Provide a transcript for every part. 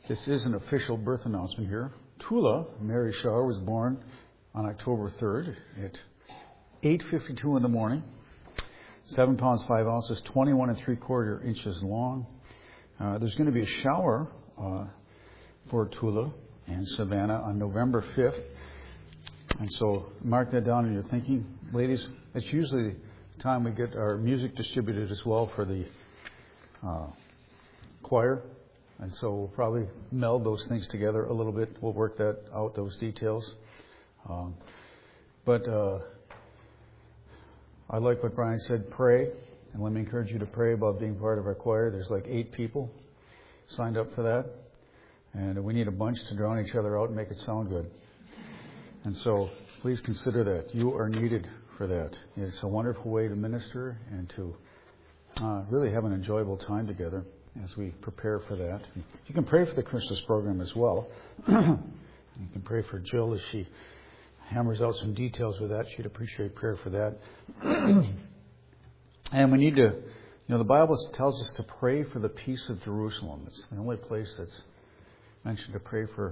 This is an official birth announcement here. Tula Mary Shaw was born on October 3rd at 8:52 in the morning. 7 pounds 5 ounces, 21 3/4 inches long. There's going to be a shower for Tula and Savannah on November 5th. And so mark that down in your thinking. Ladies, it's usually the time we get our music distributed as well for the choir. And so we'll probably meld those things together a little bit. We'll work that out, those details. But I like what Brian said, pray. And let me encourage you to pray about being part of our choir. There's like 8 people signed up for that. And we need a bunch to drown each other out and make it sound good. And so please consider that. You are needed for that. It's a wonderful way to minister and to really have an enjoyable time together as we prepare for that. You can pray for the Christmas program as well. You can pray for Jill as she hammers out some details with that. She'd appreciate prayer for that. And we need to, the Bible tells us to pray for the peace of Jerusalem. It's the only place that's mentioned to pray for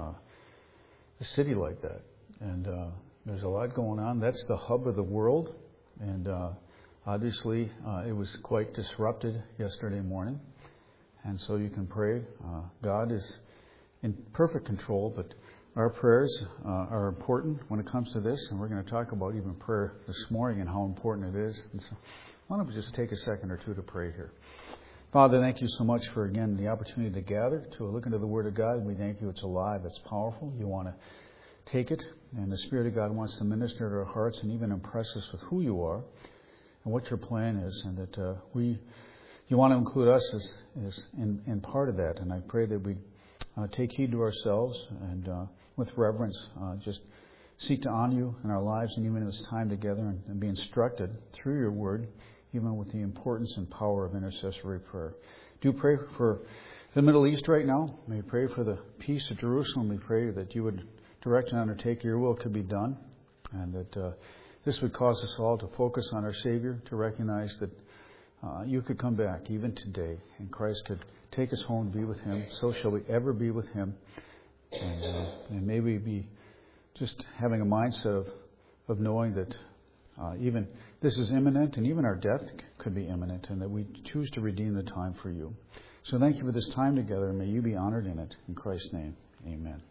a city like that. And there's a lot going on. That's the hub of the world. And obviously, it was quite disrupted yesterday morning. And so you can pray. God is in perfect control, but our prayers are important when it comes to this. And we're going to talk about even prayer this morning and how important it is. And so why don't we just take a second or two to pray here. Father, thank you so much for, again, the opportunity to gather, to look into the Word of God. We thank you it's alive, it's powerful. You want to take it, and the Spirit of God wants to minister to our hearts and even impress us with who you are and what your plan is, and that you want to include us as in part of that. And I pray that we take heed to ourselves and with reverence just seek to honor you in our lives and even in this time together and be instructed through your Word, even with the importance and power of intercessory prayer. Do pray for the Middle East right now. May we pray for the peace of Jerusalem. We pray that you would direct and undertake your will to be done, and that this would cause us all to focus on our Savior, to recognize that you could come back even today, and Christ could take us home to be with him. So shall we ever be with him. And may we be just having a mindset of knowing that even this is imminent, and even our death could be imminent, and that we choose to redeem the time for you. So thank you for this time together, and may you be honored in it. In Christ's name, amen.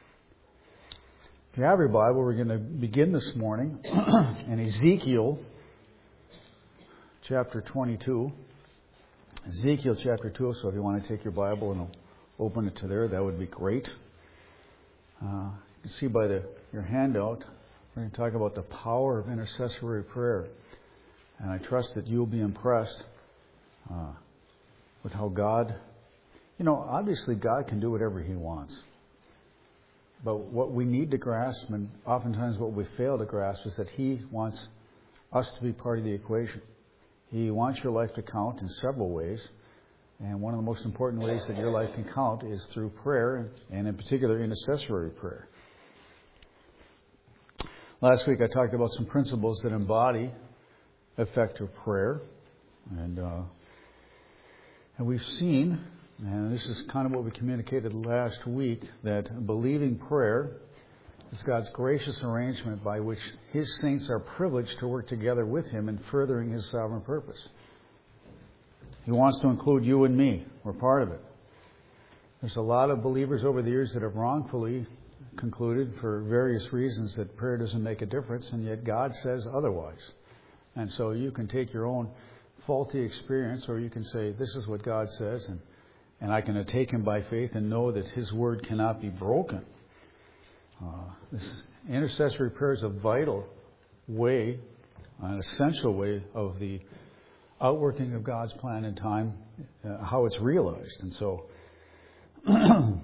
If you have your Bible, we're going to begin this morning in Ezekiel chapter 22. Ezekiel chapter 2, so if you want to take your Bible and open it to there, that would be great. You can see by your handout, we're going to talk about the power of intercessory prayer. And I trust that you'll be impressed with how God, obviously God can do whatever he wants. But what we need to grasp, and oftentimes what we fail to grasp, is that he wants us to be part of the equation. He wants your life to count in several ways. And one of the most important ways that your life can count is through prayer, and in particular intercessory prayer. Last week I talked about some principles that embody effective prayer. And we've seen, and this is kind of what we communicated last week, that believing prayer is God's gracious arrangement by which his saints are privileged to work together with him in furthering his sovereign purpose. He wants to include you and me. We're part of it. There's a lot of believers over the years that have wrongfully concluded for various reasons that prayer doesn't make a difference, and yet God says otherwise. And so you can take your own faulty experience, or you can say, this is what God says, and I can take him by faith and know that his word cannot be broken. This intercessory prayer is a vital way, an essential way of the outworking of God's plan in time, how it's realized. And so, and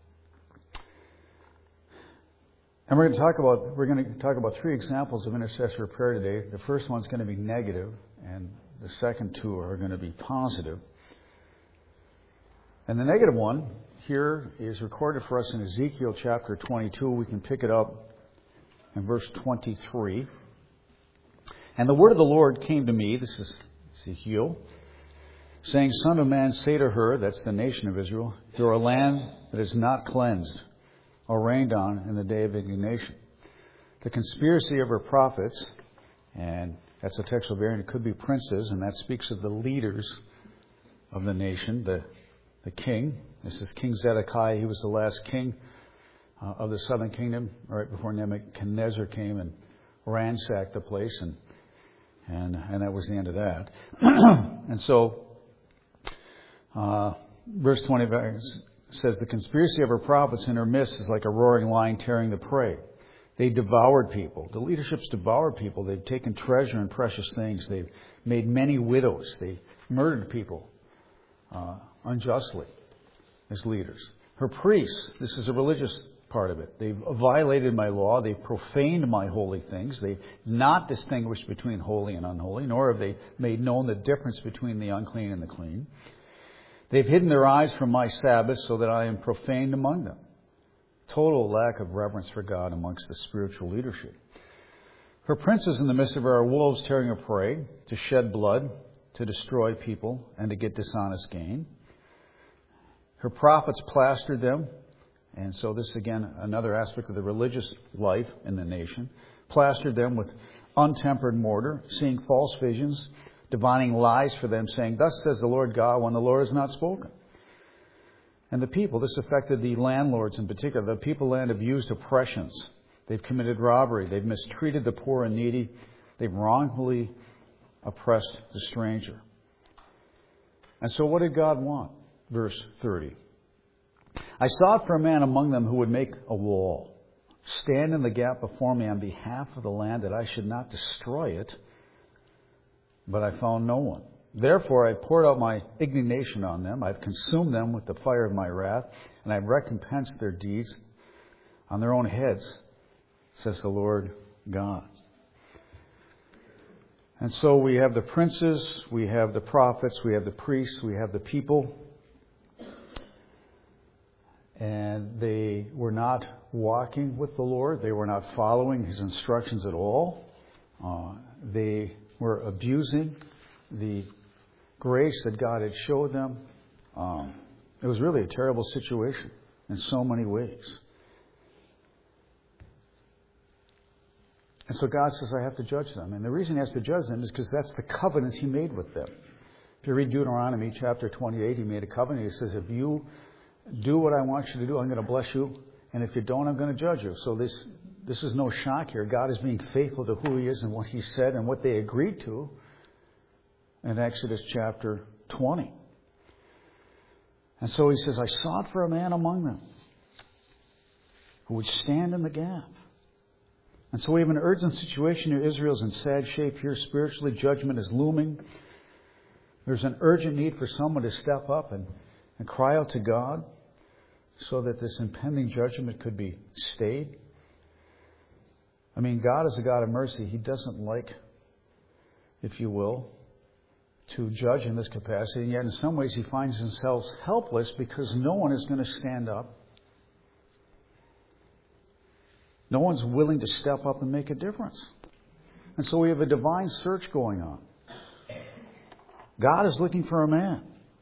we're going to talk about 3 examples of intercessory prayer today. The first one's going to be negative, and the second 2 are going to be positive. And the negative one here is recorded for us in Ezekiel chapter 22. We can pick it up in verse 23. And the word of the Lord came to me, this is Ezekiel, saying, Son of man, say to her, that's the nation of Israel, you're a land that is not cleansed or rained on in the day of indignation. The conspiracy of her prophets, and that's a textual variant, it could be princes, and that speaks of the leaders of the nation, the king. This is King Zedekiah. He was the last king of the southern kingdom, right before Nebuchadnezzar came and ransacked the place, and that was the end of that. And so, verse 20 says, the conspiracy of her prophets in her midst is like a roaring lion tearing the prey. They devoured people. The leadership's devoured people. They've taken treasure and precious things. They've made many widows. They murdered people unjustly as leaders. Her priests, this is a religious part of it. They've violated my law. They've profaned my holy things. They've not distinguished between holy and unholy, nor have they made known the difference between the unclean and the clean. They've hidden their eyes from my Sabbath so that I am profaned among them. Total lack of reverence for God amongst the spiritual leadership. Her princes in the midst of her are wolves tearing a prey, to shed blood, to destroy people, and to get dishonest gain. Her prophets plastered them, and so this is again another aspect of the religious life in the nation, plastered them with untempered mortar, seeing false visions, divining lies for them, saying, Thus says the Lord God, when the Lord has not spoken. And the people, this affected the landlords in particular. The people land have used oppressions. They've committed robbery. They've mistreated the poor and needy. They've wrongfully oppressed the stranger. And so what did God want? Verse 30. I sought for a man among them who would make a wall, stand in the gap before me on behalf of the land, that I should not destroy it. But I found no one. Therefore I poured out my indignation on them. I've consumed them with the fire of my wrath, and I've recompensed their deeds on their own heads, says the Lord God. And so we have the princes, we have the prophets, we have the priests, we have the people. And they were not walking with the Lord. They were not following His instructions at all. They were abusing the grace that God had showed them. It was really a terrible situation in so many ways. And so God says, I have to judge them. And the reason He has to judge them is because that's the covenant He made with them. If you read Deuteronomy chapter 28, He made a covenant. He says, if you do what I want you to do, I'm going to bless you. And if you don't, I'm going to judge you. So this is no shock here. God is being faithful to who He is and what He said and what they agreed to in Exodus chapter 20. And so He says, I sought for a man among them who would stand in the gap. And so we have an urgent situation here. Israel's in sad shape here. Spiritually, judgment is looming. There's an urgent need for someone to step up and cry out to God so that this impending judgment could be stayed. I mean, God is a God of mercy. He doesn't like, if you will, to judge in this capacity. And yet in some ways He finds Himself helpless because no one is going to stand up. No one's willing to step up and make a difference. And so we have a divine search going on. God is looking for a man.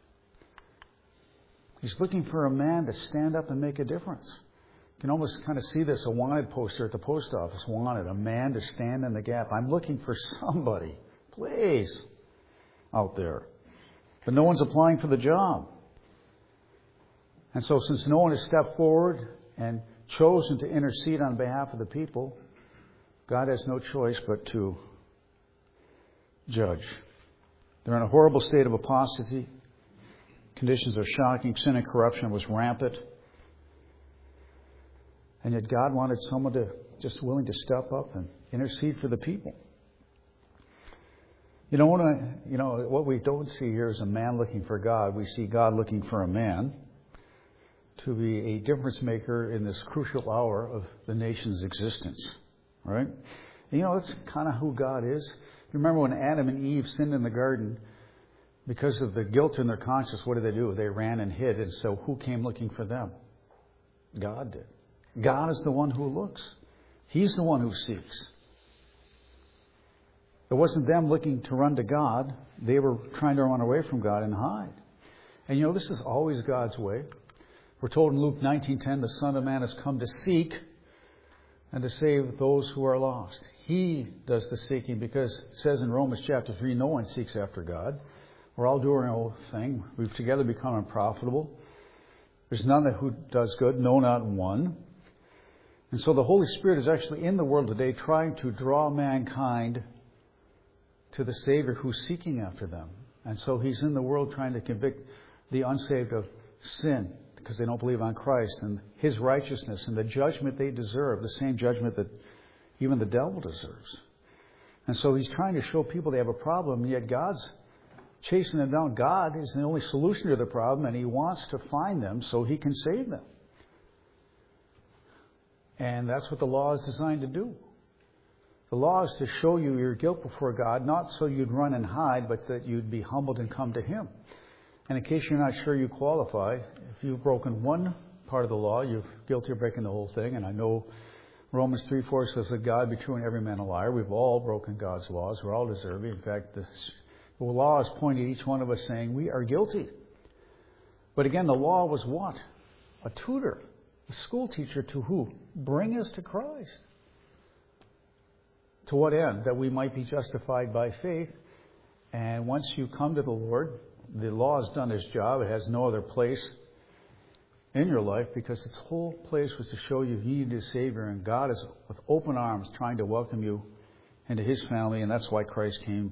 He's looking for a man to stand up and make a difference. You can almost kind of see this, a wanted poster at the post office. Wanted, a man to stand in the gap. I'm looking for somebody, please, out there. But no one's applying for the job. And so since no one has stepped forward and chosen to intercede on behalf of the people, God has no choice but to judge. They're in a horrible state of apostasy. Conditions are shocking. Sin and corruption was rampant. And yet God wanted someone to just willing to step up and intercede for the people. What we don't see here is a man looking for God. We see God looking for a man to be a difference maker in this crucial hour of the nation's existence. Right? And that's kind of who God is. You remember when Adam and Eve sinned in the garden, because of the guilt in their conscience, what did they do? They ran and hid. And so who came looking for them? God did. God is the one who looks. He's the one who seeks. It wasn't them looking to run to God. They were trying to run away from God and hide. And this is always God's way. We're told in Luke 19:10, the Son of Man has come to seek and to save those who are lost. He does the seeking, because it says in Romans chapter 3, no one seeks after God. We're all doing our own thing. We've together become unprofitable. There's none who does good, no, not one. And so the Holy Spirit is actually in the world today trying to draw mankind to the Savior who's seeking after them. And so He's in the world trying to convict the unsaved of sin because they don't believe on Christ and His righteousness and the judgment they deserve, the same judgment that even the devil deserves. And so He's trying to show people they have a problem, and yet God's chasing them down. God is the only solution to the problem, and He wants to find them so He can save them. And that's what the law is designed to do. The law is to show you your guilt before God, not so you'd run and hide, but that you'd be humbled and come to Him. And in case you're not sure you qualify, if you've broken one part of the law, you're guilty of breaking the whole thing. And I know Romans 3:4 says that God be true and every man a liar. We've all broken God's laws. We're all deserving. In fact, the law is pointing at each one of us saying we are guilty. But again, the law was what? A tutor, a school teacher to who? Bring us to Christ. To what end? That we might be justified by faith. And once you come to the Lord, the law has done its job. It has no other place in your life because its whole place was to show you need a Savior. And God is with open arms trying to welcome you into His family. And that's why Christ came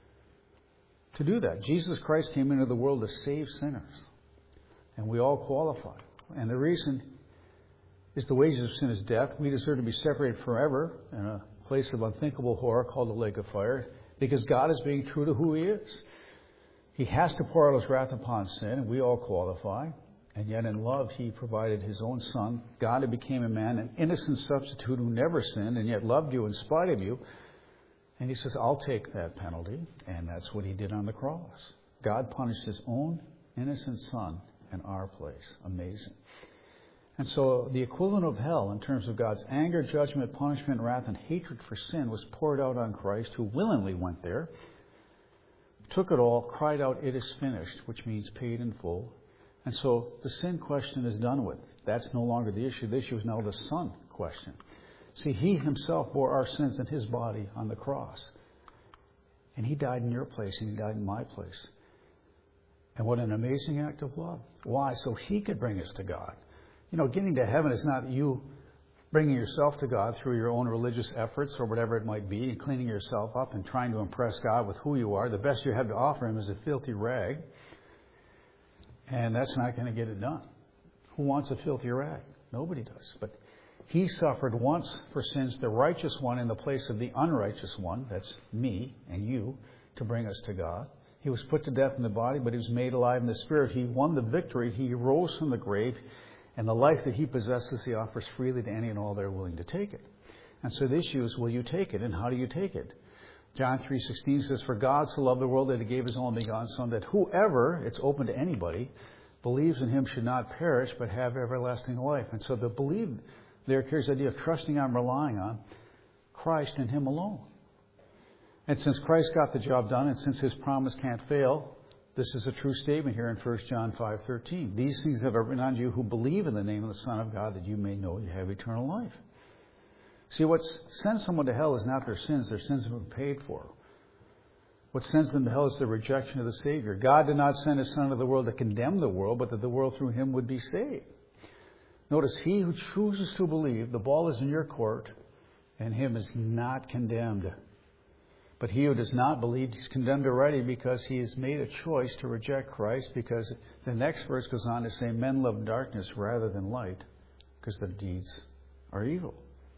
to do that. Jesus Christ came into the world to save sinners. And we all qualify. And the reason is the wages of sin is death. We deserve to be separated forever in a place of unthinkable horror called the lake of fire because God is being true to who He is. He has to pour out His wrath upon sin, and we all qualify. And yet in love, He provided His own Son, God who became a man, an innocent substitute who never sinned and yet loved you in spite of you. And He says, I'll take that penalty. And that's what He did on the cross. God punished His own innocent Son in our place. Amazing. And so the equivalent of hell in terms of God's anger, judgment, punishment, wrath, and hatred for sin was poured out on Christ, who willingly went there, took it all, cried out, it is finished, which means paid in full. And so the sin question is done with. That's no longer the issue. The issue is now the Son question. See, He Himself bore our sins in His body on the cross. And He died in your place, and He died in my place. And what an amazing act of love. Why? So He could bring us to God. Getting to heaven is not you bringing yourself to God through your own religious efforts or whatever it might be, and cleaning yourself up and trying to impress God with who you are. The best you have to offer Him is a filthy rag. And that's not going to get it done. Who wants a filthy rag? Nobody does. But He suffered once for sins, the righteous one in the place of the unrighteous one, that's me and you, to bring us to God. He was put to death in the body, but He was made alive in the spirit. He won the victory. He rose from the grave. And the life that He possesses, He offers freely to any and all that are willing to take it. And so the issue is, will you take it? And how do you take it? John 3:16 says, for God so loved the world that He gave His only begotten Son, that whoever, it's open to anybody, believes in Him should not perish, but have everlasting life. And so the belief there carries the idea of trusting on, relying on Christ and Him alone. And since Christ got the job done, and since His promise can't fail, this is a true statement here in 1 John 5:13. These things have I written unto you who believe in the name of the Son of God, that you may know you have eternal life. See, what sends someone to hell is not their sins have been paid for. What sends them to hell is the rejection of the Savior. God did not send His Son into the world to condemn the world, but that the world through Him would be saved. Notice, he who chooses to believe, the ball is in your court, and him is not condemned. But he who does not believe, he's condemned already because he has made a choice to reject Christ, because the next verse goes on to say, men love darkness rather than light because their deeds are evil.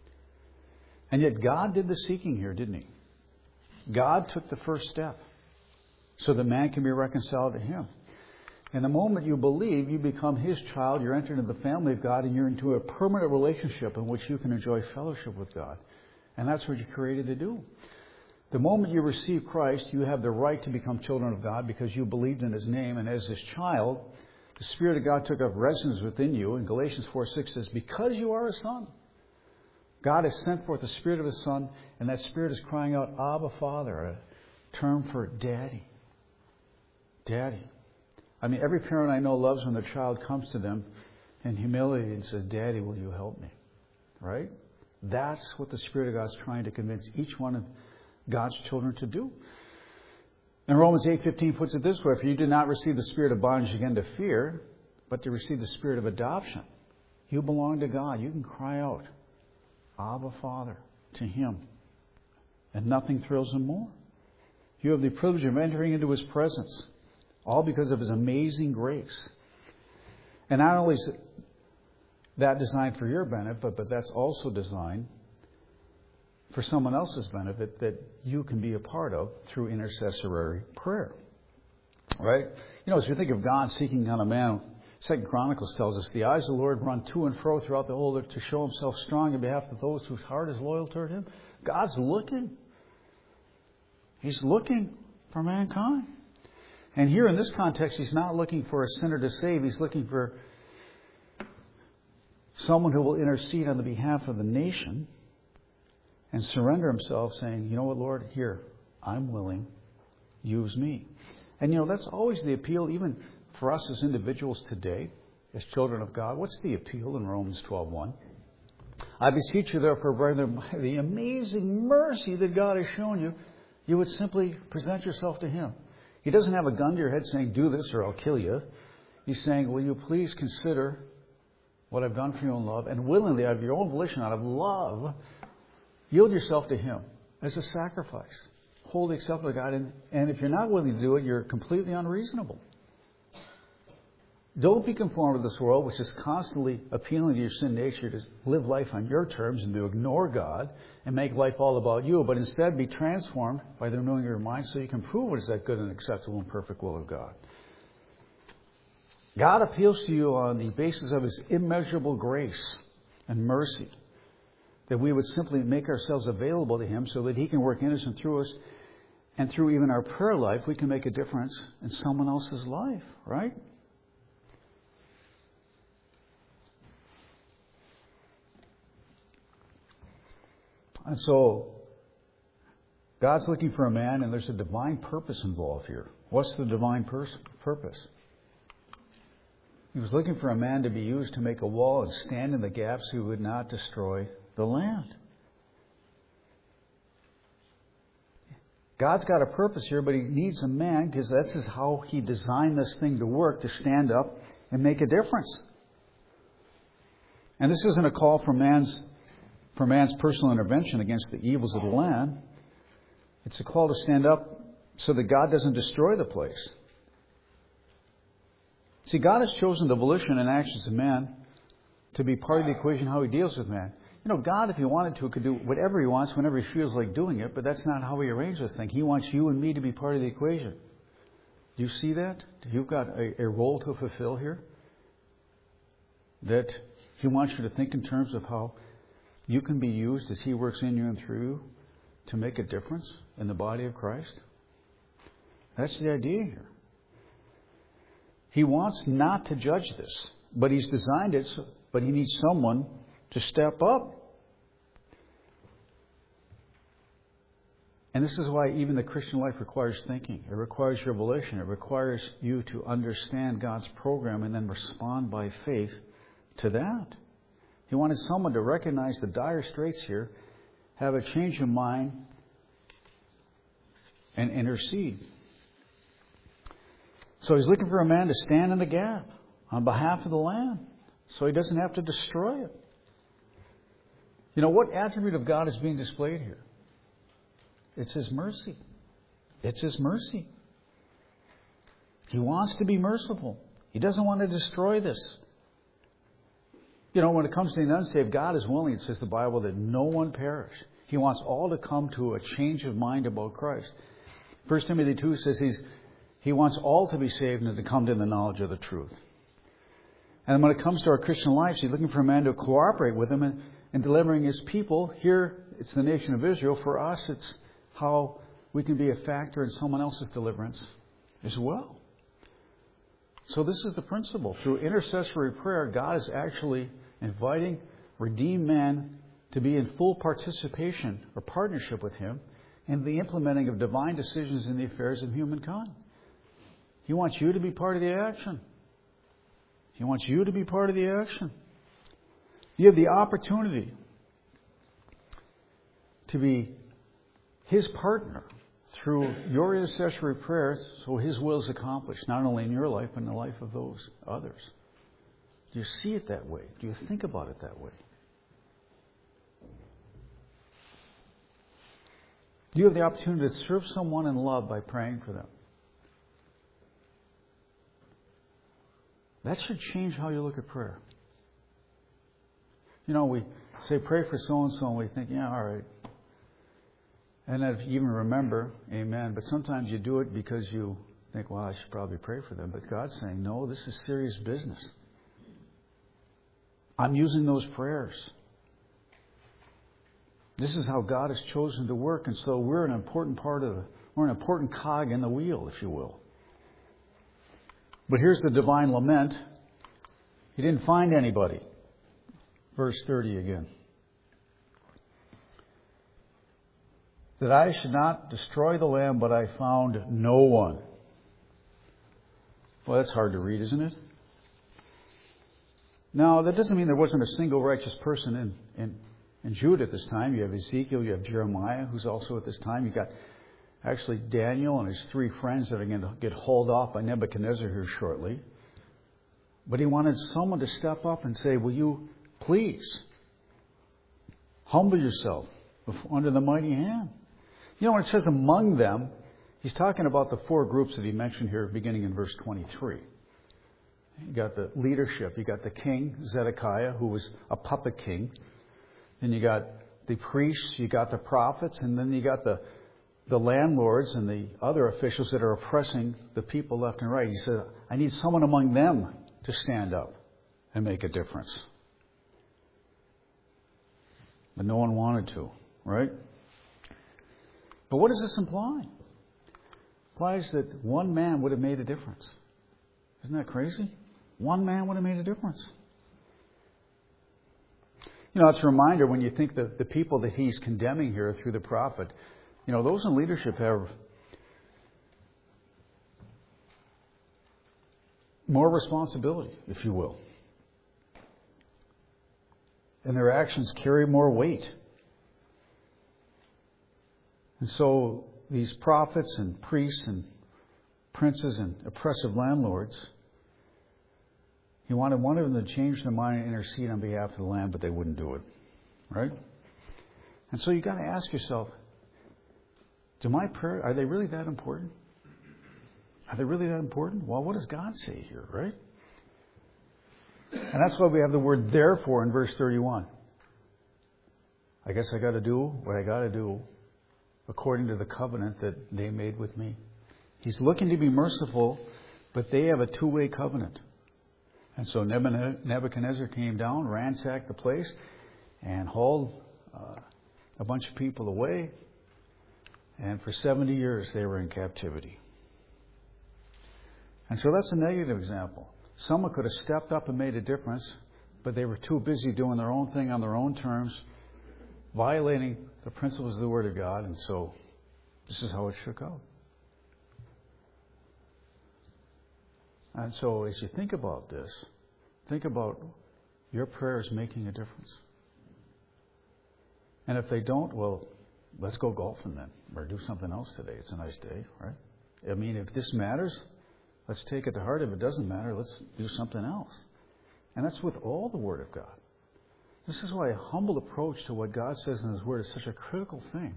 And yet God did the seeking here, didn't He? God took the first step so that man can be reconciled to Him. And the moment you believe, you become His child, you're entered into the family of God, and you're into a permanent relationship in which you can enjoy fellowship with God. And that's what you're created to do. The moment you receive Christ, you have the right to become children of God because you believed in His name. And as His child, the Spirit of God took up residence within you. And Galatians 4:6 says, because you are a son, God has sent forth the Spirit of His Son, and that Spirit is crying out, Abba, Father, a term for Daddy. Daddy. I mean, every parent I know loves when their child comes to them in humility and says, Daddy, will you help me? Right? That's what the Spirit of God is trying to convince each one of God's children to do. And Romans 8:15 puts it this way, for you did not receive the spirit of bondage again to fear, but to receive the spirit of adoption. You belong to God. You can cry out, Abba, Father, to Him. And nothing thrills Him more. You have the privilege of entering into His presence, all because of His amazing grace. And not only is that designed for your benefit, but that's also designed for someone else's benefit that you can be a part of through intercessory prayer. Right? You know, as you think of God seeking on a man, 2 Chronicles tells us, the eyes of the Lord run to and fro throughout the whole earth to show Himself strong on behalf of those whose heart is loyal toward Him. God's looking. He's looking for mankind. And here in this context, He's not looking for a sinner to save. He's looking for someone who will intercede on the behalf of the nation and surrender himself, saying, you know what, Lord, here, I'm willing. Use me. And, you know, that's always the appeal, even for us as individuals today, as children of God. What's the appeal in Romans 12:1? I beseech you, therefore, brethren, by the amazing mercy that God has shown you, you would simply present yourself to Him. He doesn't have a gun to your head saying, do this or I'll kill you. He's saying, will you please consider what I've done for you in love, and willingly, out of your own volition, out of love, yield yourself to Him as a sacrifice. Wholly acceptable to God. And if you're not willing to do it, you're completely unreasonable. Don't be conformed to this world, which is constantly appealing to your sin nature to live life on your terms and to ignore God and make life all about you. But instead, be transformed by the renewing of your mind so you can prove what is that good and acceptable and perfect will of God. God appeals to you on the basis of His immeasurable grace and mercy, that we would simply make ourselves available to Him so that He can work in us and through us. And through even our prayer life, we can make a difference in someone else's life, right? And so, God's looking for a man, and there's a divine purpose involved here. What's the divine purpose? He was looking for a man to be used to make a wall and stand in the gap so He would not destroy the land. God's got a purpose here, but He needs a man, because that's how He designed this thing to work, to stand up and make a difference. And this isn't a call for man's personal intervention against the evils of the land. It's a call to stand up so that God doesn't destroy the place. See, God has chosen the volition and actions of man to be part of the equation how He deals with man. You know, God, if He wanted to, could do whatever He wants whenever He feels like doing it, but that's not how He arranged this thing. He wants you and me to be part of the equation. Do you see that? You've got a role to fulfill here. That He wants you to think in terms of how you can be used as He works in you and through you to make a difference in the body of Christ. That's the idea here. He wants not to judge this, but He's designed it, but He needs someone to step up. And this is why even the Christian life requires thinking. It requires your volition. It requires you to understand God's program and then respond by faith to that. He wanted someone to recognize the dire straits here, have a change of mind, and intercede. So He's looking for a man to stand in the gap on behalf of the land so He doesn't have to destroy it. You know, what attribute of God is being displayed here? It's His mercy. It's His mercy. He wants to be merciful. He doesn't want to destroy this. You know, when it comes to the unsaved, God is willing, it says the Bible, that no one perish. He wants all to come to a change of mind about Christ. 1 Timothy 2 says He wants all to be saved and to come to the knowledge of the truth. And when it comes to our Christian lives, He's looking for a man to cooperate with Him in delivering His people. Here, it's the nation of Israel. For us, it's how we can be a factor in someone else's deliverance as well. So this is the principle. Through intercessory prayer, God is actually inviting redeemed man to be in full participation or partnership with Him in the implementing of divine decisions in the affairs of humankind. He wants you to be part of the action. He wants you to be part of the action. You have the opportunity to be His partner through your intercessory prayers so His will is accomplished, not only in your life, but in the life of those others. Do you see it that way? Do you think about it that way? Do you have the opportunity to serve someone in love by praying for them? That should change how you look at prayer. You know, we say pray for so-and-so and we think, yeah, all right. And if you even remember, amen. But sometimes you do it because you think, well, I should probably pray for them. But God's saying, no, this is serious business. I'm using those prayers. This is how God has chosen to work. And so we're an important we're an important cog in the wheel, if you will. But here's the divine lament. He didn't find anybody. Verse 30 again. That I should not destroy the land, but I found no one. Well, that's hard to read, isn't it? Now, that doesn't mean there wasn't a single righteous person in Judah at this time. You have Ezekiel, you have Jeremiah, who's also at this time. You got actually Daniel and his 3 friends that are going to get hauled off by Nebuchadnezzar here shortly. But he wanted someone to step up and say, will you please humble yourself under the mighty hand? You know, when it says among them, he's talking about the 4 groups that he mentioned here beginning in verse 23. You got the leadership. You got the king, Zedekiah, who was a puppet king. Then you got the priests, you got the prophets, and then you got the landlords and the other officials that are oppressing the people left and right. He said, I need someone among them to stand up and make a difference. But no one wanted to, right? But what does this imply? It implies that one man would have made a difference. Isn't that crazy? One man would have made a difference. You know, it's a reminder when you think that the people that he's condemning here through the prophet, you know, those in leadership have more responsibility, if you will. And their actions carry more weight. And so these prophets and priests and princes and oppressive landlords, he wanted one of them to change their mind and intercede on behalf of the land, but they wouldn't do it. Right? And so you've got to ask yourself, do my prayers, are they really that important? Are they really that important? Well, what does God say here, right? And that's why we have the word therefore in verse 31. I guess I got to do what I got to do according to the covenant that they made with me. He's looking to be merciful, but they have a two-way covenant. And so Nebuchadnezzar came down, ransacked the place, and hauled a bunch of people away. And for 70 years they were in captivity. And so that's a negative example. Someone could have stepped up and made a difference, but they were too busy doing their own thing on their own terms, violating the principles of the Word of God, and so this is how it shook out. And so as you think about this, think about your prayers making a difference. And if they don't, well, let's go golfing then, or do something else today. It's a nice day, right? I mean, if this matters, let's take it to heart. If it doesn't matter, let's do something else. And that's with all the Word of God. This is why a humble approach to what God says in His Word is such a critical thing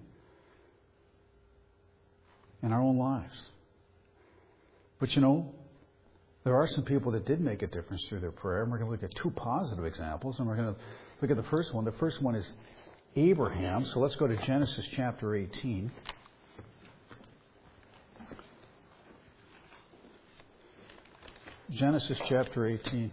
in our own lives. But you know, there are some people that did make a difference through their prayer, and we're going to look at 2 positive examples, and we're going to look at the first one. The first one is Abraham. So let's go to Genesis chapter 18. Genesis chapter 18.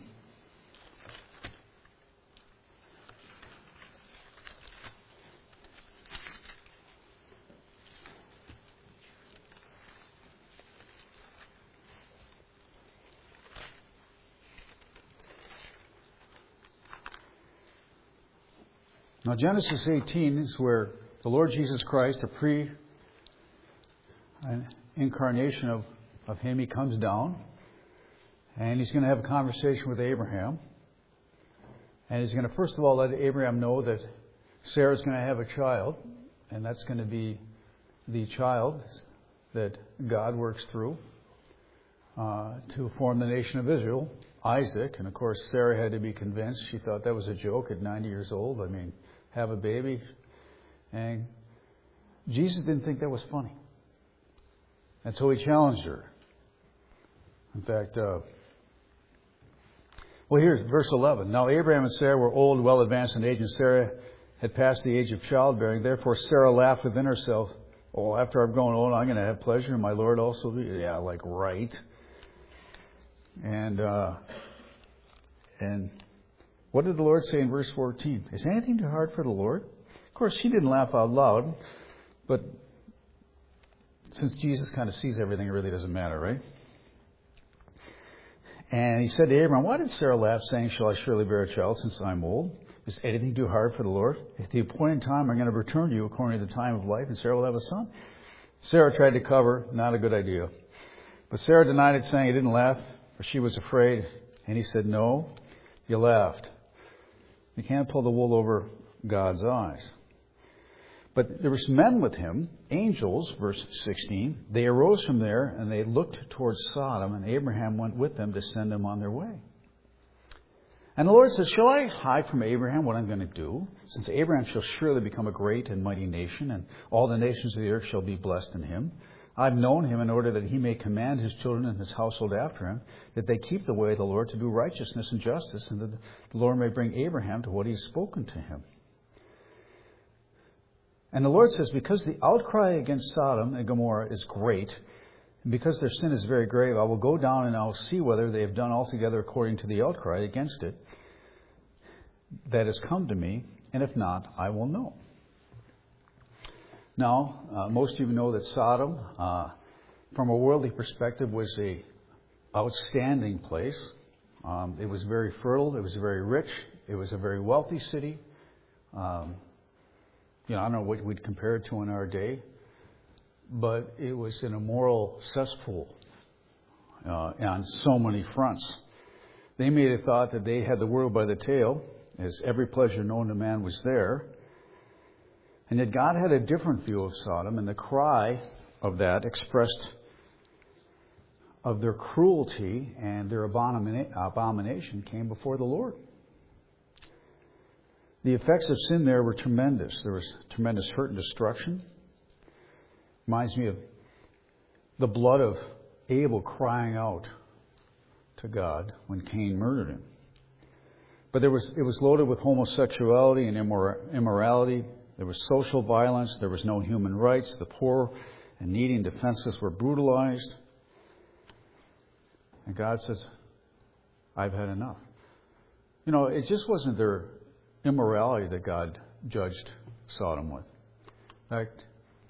Now, Genesis 18 is where the Lord Jesus Christ, a pre-incarnation of Him, He comes down, and He's going to have a conversation with Abraham. And He's going to, first of all, let Abraham know that Sarah's going to have a child, and that's going to be the child that God works through to form the nation of Israel, Isaac. And, of course, Sarah had to be convinced. She thought that was a joke at 90 years old. I mean, have a baby. And Jesus didn't think that was funny. And so He challenged her. In fact, here's verse 11. Now Abraham and Sarah were old, well advanced in age, and Sarah had passed the age of childbearing. Therefore Sarah laughed within herself, "Oh, after I've grown old, I'm going to have pleasure, and my Lord also be." Yeah, like, right. And what did the Lord say in verse 14? Is anything too hard for the Lord? Of course, she didn't laugh out loud, but since Jesus kind of sees everything, it really doesn't matter, right? And He said to Abraham, "Why did Sarah laugh, saying, 'Shall I surely bear a child since I'm old? Is anything too hard for the Lord? At the appointed time, I'm going to return to you according to the time of life, and Sarah will have a son.'" Sarah tried to cover, not a good idea. But Sarah denied it, saying, "I didn't laugh, for she was afraid." And He said, "No, you laughed. You can't pull the wool over God's eyes." But there were some men with Him, angels, verse 16. They arose from there, and they looked towards Sodom, and Abraham went with them to send them on their way. And the Lord says, "Shall I hide from Abraham what I'm going to do? Since Abraham shall surely become a great and mighty nation, and all the nations of the earth shall be blessed in him. I've known him in order that he may command his children and his household after him, that they keep the way of the Lord to do righteousness and justice, and that the Lord may bring Abraham to what He has spoken to him." And the Lord says, because the outcry against Sodom and Gomorrah is great, and because their sin is very grave, I will go down and I will see whether they have done altogether according to the outcry against it that has come to me, and if not, I will know. Now, most of you know that Sodom, from a worldly perspective, was a outstanding place. It was very fertile. It was very rich. It was a very wealthy city. I don't know what we'd compare it to in our day, but it was an immoral cesspool on so many fronts. They may have thought that they had the world by the tail, as every pleasure known to man was there. And yet God had a different view of Sodom, and the cry of that expressed of their cruelty and their abomination came before the Lord. The effects of sin there were tremendous. There was tremendous hurt and destruction. Reminds me of the blood of Abel crying out to God when Cain murdered him. But it was loaded with homosexuality and immorality. There was social violence. There was no human rights. The poor and needy and defenseless were brutalized. And God says, I've had enough. It just wasn't their immorality that God judged Sodom with. In fact,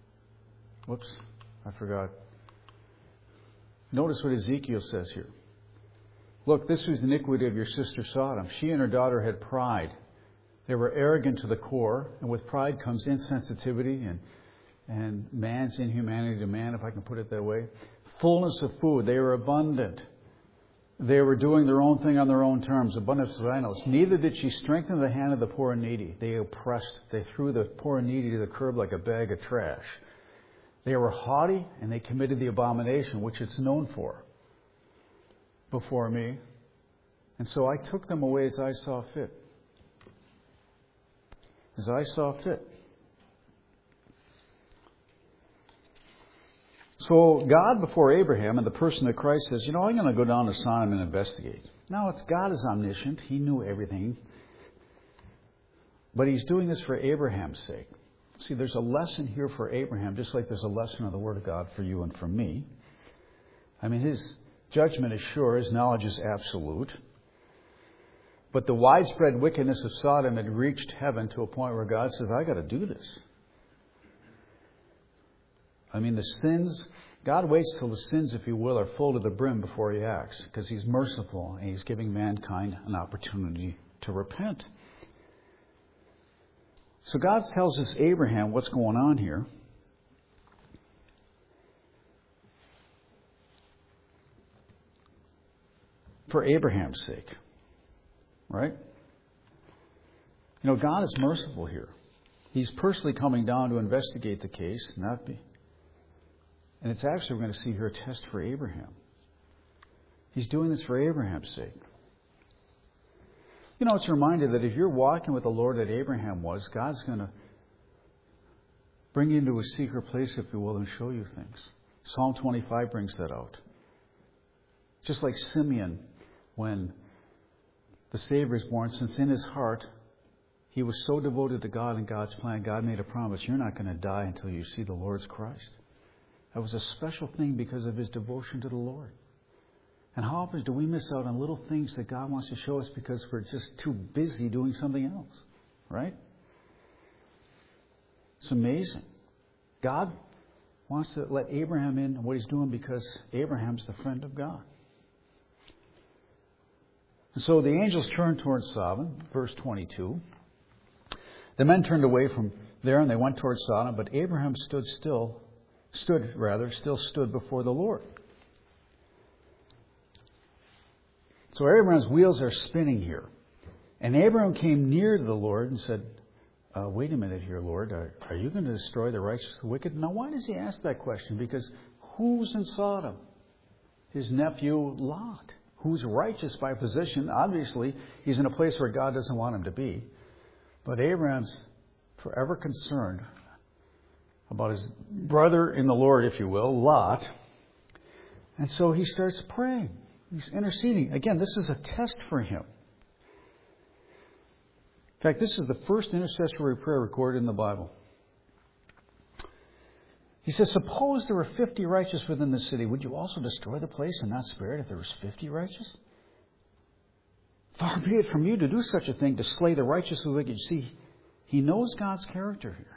I forgot. Notice what Ezekiel says here. Look, this was the iniquity of your sister Sodom. She and her daughter had pride. They were arrogant to the core, and with pride comes insensitivity and man's inhumanity to man, if I can put it that way. Fullness of food. They were abundant. They were doing their own thing on their own terms. Abundance of idols. Neither did she strengthen the hand of the poor and needy. They oppressed. They threw the poor and needy to the curb like a bag of trash. They were haughty, and they committed the abomination, which it's known for, before me. And so I took them away as I saw fit. As I saw fit. So God, before Abraham and the person of Christ, says, I'm going to go down to Sodom and investigate. Now, God is omniscient. He knew everything. But He's doing this for Abraham's sake. See, there's a lesson here for Abraham, just like there's a lesson of the Word of God for you and for me. His judgment is sure. His knowledge is absolute. But the widespread wickedness of Sodom had reached heaven to a point where God says, I got to do this. The sins, God waits till the sins, if you will, are full to the brim before He acts, because He's merciful and He's giving mankind an opportunity to repent. So God tells us Abraham what's going on here. For Abraham's sake. Right? You know, God is merciful here. He's personally coming down to investigate the case, not be. And it's actually, we're going to see here, a test for Abraham. He's doing this for Abraham's sake. You know, it's a reminder that if you're walking with the Lord that Abraham was, God's going to bring you into a secret place, if you will, and show you things. Psalm 25 brings that out. Just like Simeon, when the Savior is born, since in his heart he was so devoted to God and God's plan, God made a promise, you're not going to die until you see the Lord's Christ. That was a special thing because of his devotion to the Lord. And how often do we miss out on little things that God wants to show us because we're just too busy doing something else? Right? It's amazing. God wants to let Abraham in what he's doing because Abraham's the friend of God. And so the angels turned towards Sodom, verse 22. The men turned away from there and they went towards Sodom, but Abraham still stood before the Lord. So Abraham's wheels are spinning here. And Abraham came near to the Lord and said, wait a minute here, Lord. Are you going to destroy the righteous and the wicked? Now, why does he ask that question? Because who's in Sodom? His nephew Lot, who's righteous by position. Obviously, he's in a place where God doesn't want him to be. But Abraham's forever concerned about his brother in the Lord, if you will, Lot. And so he starts praying. He's interceding. Again, this is a test for him. In fact, this is the first intercessory prayer recorded in the Bible. He says, suppose there were 50 righteous within the city. Would you also destroy the place and not spare it if there was 50 righteous? Far be it from you to do such a thing, to slay the righteous and the wicked. See, he knows God's character here.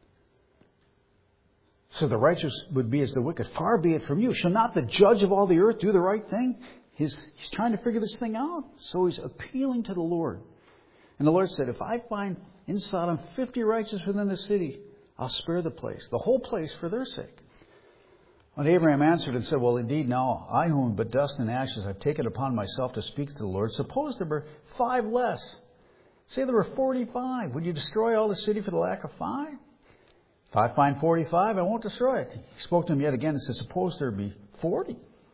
So the righteous would be as the wicked. Far be it from you. Shall not the judge of all the earth do the right thing? He's trying to figure this thing out. So he's appealing to the Lord. And the Lord said, if I find in Sodom 50 righteous within the city, I'll spare the place, the whole place for their sake. And Abraham answered and said, well, indeed, now I who am but dust and ashes, I've taken upon myself to speak to the Lord. Suppose there were 5 less. Say there were 45. Would you destroy all the city for the lack of 5? If I find 45, I won't destroy it. He spoke to him yet again and said, suppose there be 40.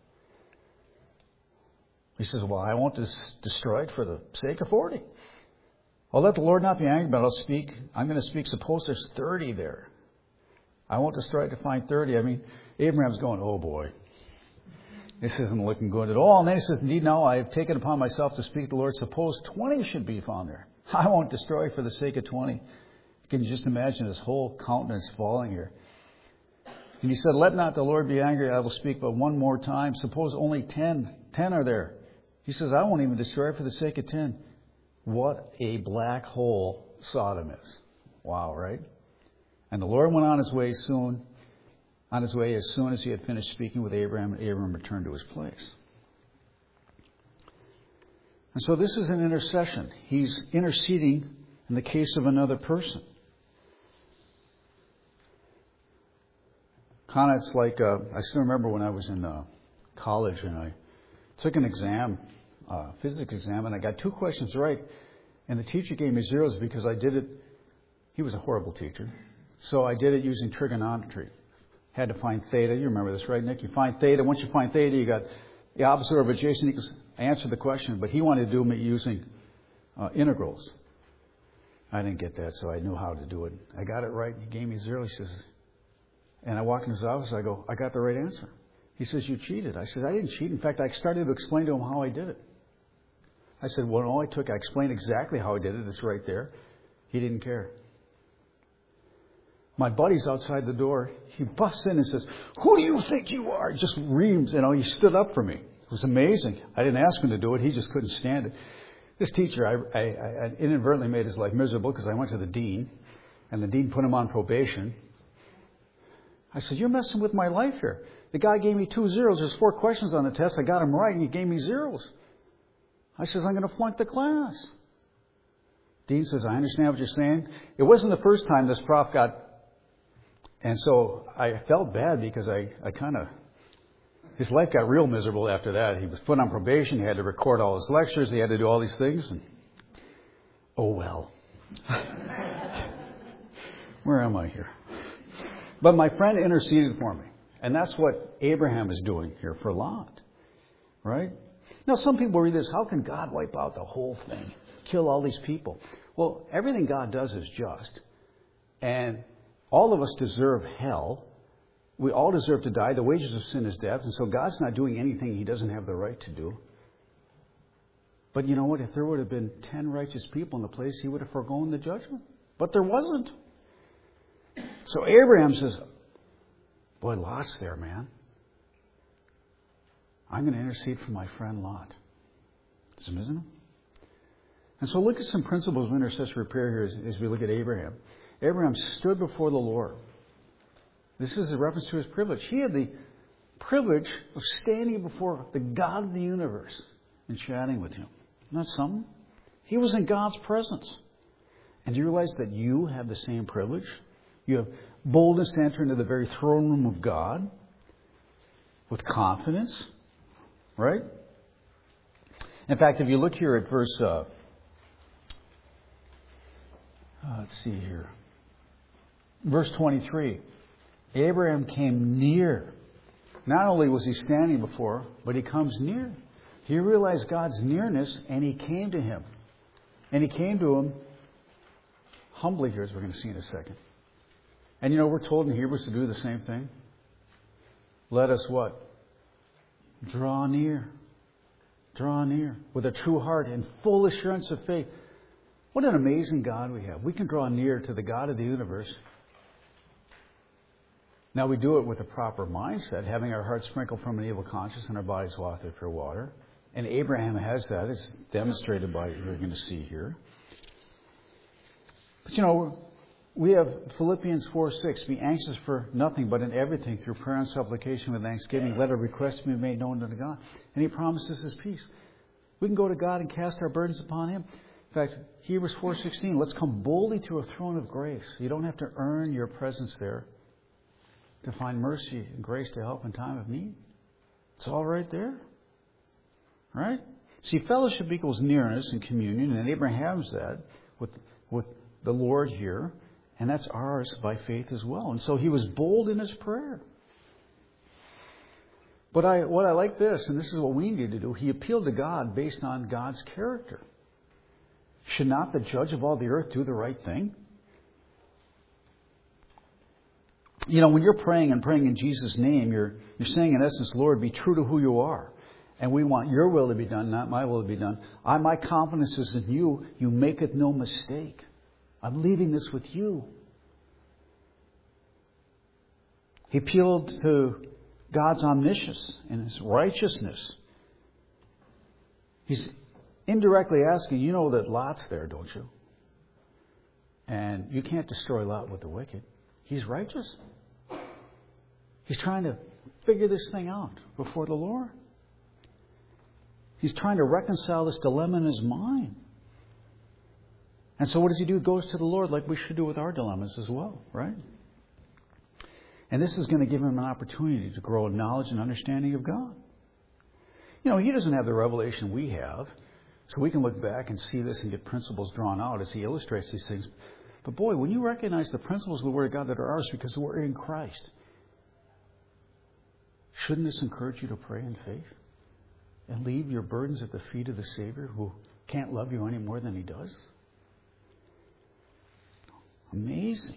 He says, well, I won't destroy it for the sake of 40. Well, let the Lord not be angry, but I'm going to speak. Suppose there's 30 there. I won't destroy it to find 30. I mean, Abraham's going, oh boy. This isn't looking good at all. And then he says, indeed, now I have taken upon myself to speak to the Lord. Suppose 20 should be found there. I won't destroy it for the sake of 20. Can you just imagine his whole countenance falling here? And he said, let not the Lord be angry. I will speak but one more time. Suppose only 10 are there. He says, I won't even destroy it for the sake of 10. What a black hole Sodom is. Wow, right? And the Lord went on his way as soon as he had finished speaking with Abraham, and Abraham returned to his place. And so this is an intercession. He's interceding in the case of another person. Kind of, it's like, I still remember when I was in college and I took an exam, physics exam, and I got 2 questions right. And the teacher gave me zeros because I did it. He was a horrible teacher. So I did it using trigonometry. Had to find theta. You remember this, right, Nick? You find theta. Once you find theta, you got the opposite of adjacent equals. I answered the question, but he wanted to do it using integrals. I didn't get that, so I knew how to do it. I got it right. He gave me 0. He says, and I walked in his office. I go, I got the right answer. He says, you cheated. I said, I didn't cheat. In fact, I started to explain to him how I did it. I said, well, all I explained exactly how I did it. It's right there. He didn't care. My buddy's outside the door. He busts in and says, who do you think you are? He just reams. He stood up for me. It was amazing. I didn't ask him to do it. He just couldn't stand it. This teacher, I inadvertently made his life miserable because I went to the dean, and the dean put him on probation. I said, you're messing with my life here. The guy gave me 2 zeros. There's 4 questions on the test. I got them right, and he gave me zeros. I says, I'm going to flunk the class. Dean says, I understand what you're saying. It wasn't the first time this prof got... And so I felt bad because I kind of... His life got real miserable after that. He was put on probation. He had to record all his lectures. He had to do all these things. And oh, well. Where am I here? But my friend interceded for me. And that's what Abraham is doing here for Lot. Right? Now, some people read this, how can God wipe out the whole thing? Kill all these people? Well, everything God does is just. And all of us deserve hell. We all deserve to die. The wages of sin is death. And so God's not doing anything He doesn't have the right to do. But you know what? If there would have been 10 righteous people in the place, He would have forgone the judgment. But there wasn't. So Abraham says, boy, Lot's there, man. I'm going to intercede for my friend Lot. Isn't it? And so look at some principles of intercessory prayer here as we look at Abraham. Abraham stood before the Lord. This is a reference to his privilege. He had the privilege of standing before the God of the universe and chatting with Him. Isn't that something? He was in God's presence. And do you realize that you have the same privilege? You have boldness to enter into the very throne room of God with confidence. Right? In fact, if you look here at verse... let's see here. Verse 23. Abraham came near. Not only was he standing before, but he comes near. He realized God's nearness, and he came to Him. And he came to Him humbly here, as we're going to see in a second. And you know, we're told in Hebrews to do the same thing. Let us what? Draw near. Draw near with a true heart and full assurance of faith. What an amazing God we have. We can draw near to the God of the universe. Now, we do it with a proper mindset, having our hearts sprinkled from an evil conscience and our bodies washed with pure water. And Abraham has that. It's demonstrated by what we're going to see here. But, you know, we have Philippians 4:6. Be anxious for nothing, but in everything, through prayer and supplication with thanksgiving, let our requests be made known unto God. And He promises His peace. We can go to God and cast our burdens upon Him. In fact, Hebrews 4:16, let's come boldly to a throne of grace. You don't have to earn your presence there to find mercy and grace to help in time of need. It's all right there. Right? See, fellowship equals nearness and communion, and Abraham has that with the Lord here, and that's ours by faith as well. And so he was bold in his prayer. But what I like this, and this is what we need to do, he appealed to God based on God's character. Should not the judge of all the earth do the right thing? You know, when you're praying and praying in Jesus' name, you're saying in essence, Lord, be true to who you are. And we want your will to be done, not my will to be done. My confidence is in you. You make it no mistake. I'm leaving this with you. He appealed to God's omniscience and His righteousness. He's indirectly asking, you know that Lot's there, don't you? And you can't destroy Lot with the wicked. He's righteous. He's trying to figure this thing out before the Lord. He's trying to reconcile this dilemma in his mind. And so what does he do? He goes to the Lord like we should do with our dilemmas as well, right? And this is going to give him an opportunity to grow in knowledge and understanding of God. You know, he doesn't have the revelation we have, so we can look back and see this and get principles drawn out as he illustrates these things. But boy, when you recognize the principles of the Word of God that are ours because we're in Christ, shouldn't this encourage you to pray in faith and leave your burdens at the feet of the Savior who can't love you any more than He does? Amazing.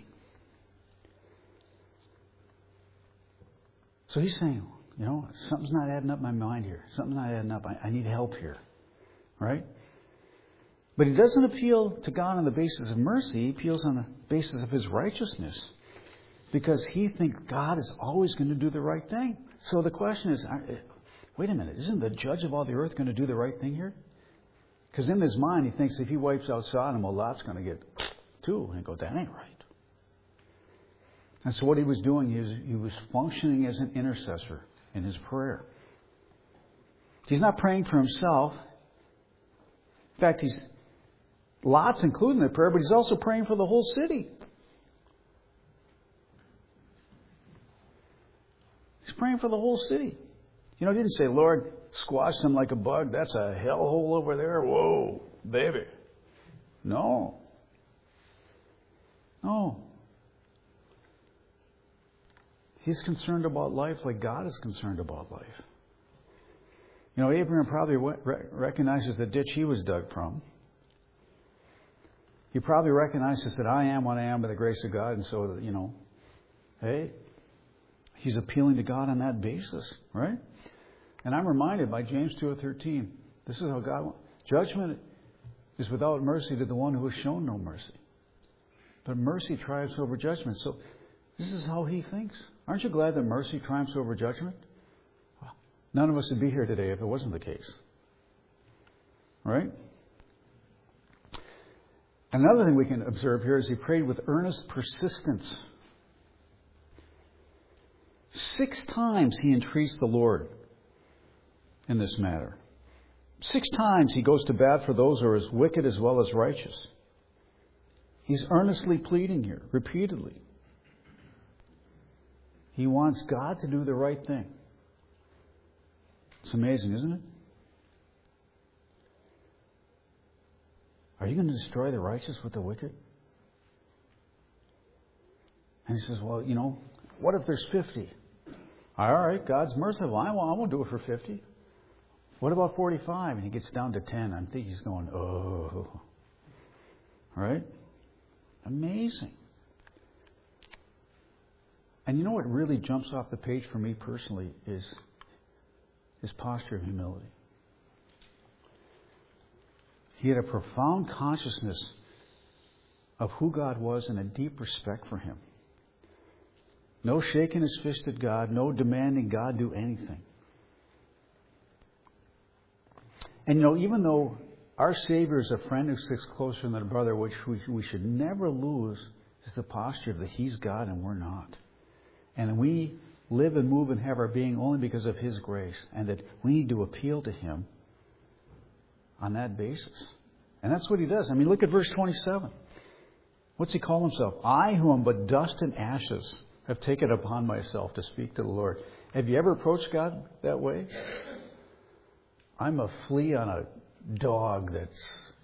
So he's saying, you know, something's not adding up in my mind here. Something's not adding up. I need help here. Right? But he doesn't appeal to God on the basis of mercy. He appeals on the basis of his righteousness. Because he thinks God is always going to do the right thing. So the question is, wait a minute, isn't the judge of all the earth going to do the right thing here? Because in his mind, he thinks if he wipes out Sodom, well, Lot's going to get two. And he goes, that ain't right. And so what he was doing is he was functioning as an intercessor in his prayer. He's not praying for himself. In fact, Lot's included in the prayer, but he's also praying for the whole city. He's praying for the whole city. He didn't say, Lord, squash them like a bug. That's a hellhole over there. Whoa, baby. No. He's concerned about life like God is concerned about life. Abraham probably recognizes the ditch he was dug from. He probably recognizes that I am what I am by the grace of God, and so, hey, he's appealing to God on that basis, right? And I'm reminded by James 2:13, this is how God, judgment is without mercy to the one who has shown no mercy. But mercy triumphs over judgment. So this is how he thinks. Aren't you glad that mercy triumphs over judgment? None of us would be here today if it wasn't the case. Right? Another thing we can observe here is he prayed with earnest persistence. 6 times he entreats the Lord in this matter. 6 times he goes to bat for those who are as wicked as well as righteous. He's earnestly pleading here, repeatedly. He wants God to do the right thing. It's amazing, isn't it? Are you going to destroy the righteous with the wicked? And he says, well, what if there's 50? All right, God's merciful. I won't do it for 50. What about 45? And he gets down to 10. I think he's going, oh. Right? Amazing. And what really jumps off the page for me personally is his posture of humility. He had a profound consciousness of who God was and a deep respect for Him. No shaking his fist at God, no demanding God do anything. And even though our Savior is a friend who sticks closer than a brother, which we should never lose, is the posture of that He's God and we're not. And we live and move and have our being only because of His grace, and that we need to appeal to Him on that basis. And that's what He does. I mean, look at verse 27. What's He call Himself? I, who am but dust and ashes, have taken upon myself to speak to the Lord. Have you ever approached God that way? I'm a flea on a dog that's,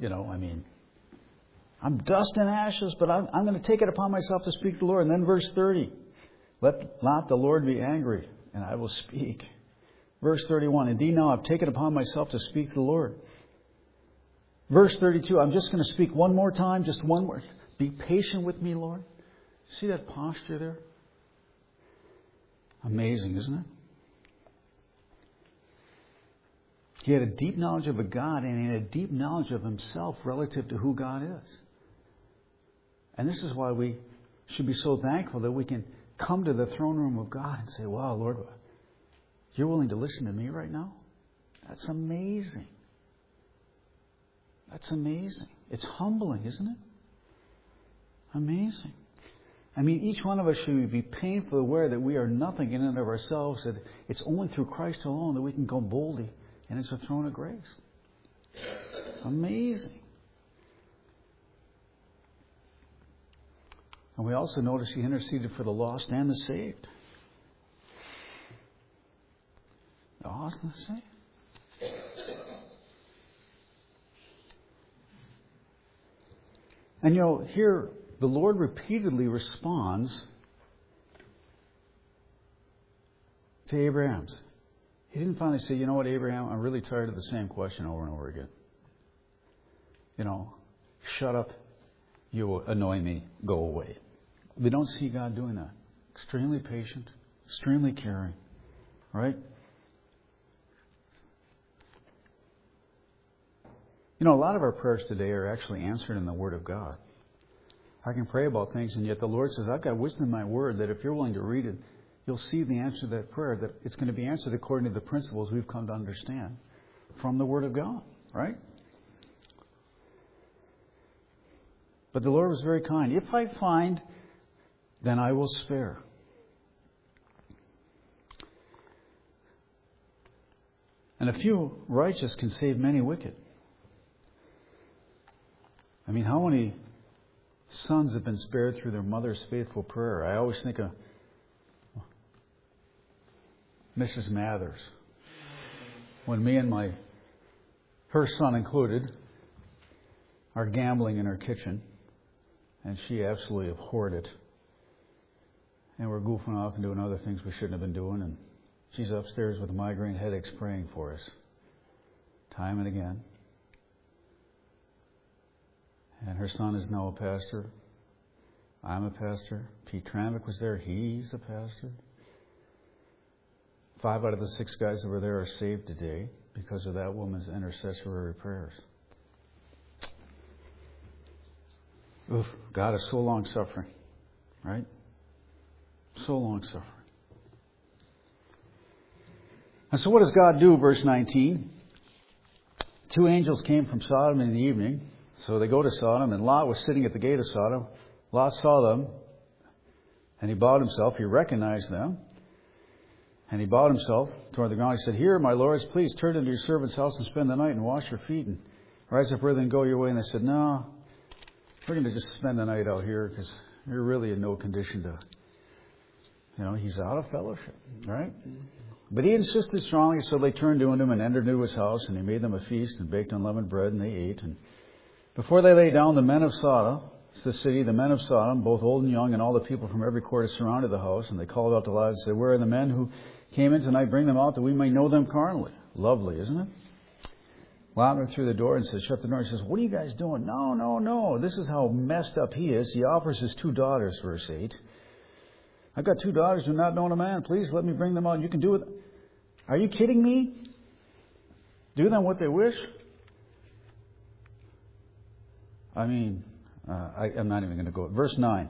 I'm dust and ashes, but I'm going to take it upon myself to speak to the Lord. And then verse 30. Let not the Lord be angry, and I will speak. Verse 31. Indeed, now I've taken upon myself to speak to the Lord. Verse 32. I'm just going to speak one more time, just one word. Be patient with me, Lord. See that posture there? Amazing, isn't it? He had a deep knowledge of a God, and he had a deep knowledge of himself relative to who God is. And this is why we should be so thankful that we can come to the throne room of God and say, wow, Lord, you're willing to listen to me right now? That's amazing. That's amazing. It's humbling, isn't it? Amazing. I mean, each one of us should be painfully aware that we are nothing in and of ourselves, that it's only through Christ alone that we can go boldly and it's a throne of grace. Amazing. And we also notice He interceded for the lost and the saved. The lost and the saved. And here the Lord repeatedly responds to Abraham's. He didn't finally say, you know what, Abraham, I'm really tired of the same question over and over again. Shut up, you annoy me, go away. We don't see God doing that. Extremely patient, extremely caring, right? A lot of our prayers today are actually answered in the Word of God. I can pray about things, and yet the Lord says, I've got wisdom in my Word that if you're willing to read it, you'll see the answer to that prayer, that it's going to be answered according to the principles we've come to understand from the Word of God, right? But the Lord was very kind. If I find, then I will spare. And a few righteous can save many wicked. I mean, how many sons have been spared through their mother's faithful prayer? I always think of Mrs. Mathers. When me and her son included, are gambling in her kitchen, and she absolutely abhorred it. And we're goofing off and doing other things we shouldn't have been doing, and she's upstairs with migraine headaches praying for us, time and again. And her son is now a pastor. I'm a pastor. Pete Tramvik was there. He's a pastor. 5 out of the 6 guys that were there are saved today because of that woman's intercessory prayers. Oof, God is so long-suffering, right? So long-suffering. And so what does God do, verse 19? 2 angels came from Sodom in the evening. So they go to Sodom, and Lot was sitting at the gate of Sodom. Lot saw them, and he bowed himself. He recognized them. And he bowed himself toward the ground. He said, "Here, my lords, please turn into your servant's house and spend the night and wash your feet and rise up early and go your way." And they said, "No, we're going to just spend the night out here because you're really in no condition to, he's out of fellowship, right?" But he insisted strongly, so they turned to him and entered into his house, and he made them a feast and baked unleavened bread, and they ate. And before they lay down, the men of Sodom, the city, the men of Sodom, both old and young, and all the people from every quarter surrounded the house, and they called out to Lot and said, "Where are the men who came in tonight? Bring them out that we may know them carnally." Lovely, isn't it? Lot went through the door and said, "Shut the door." He says, "What are you guys doing?" No. This is how messed up he is. He offers his 2 daughters, verse 8. "I've got 2 daughters who not known a man. Please let me bring them out. You can do it." Are you kidding me? Do them what they wish? I mean, I'm not even going to go. Verse 9.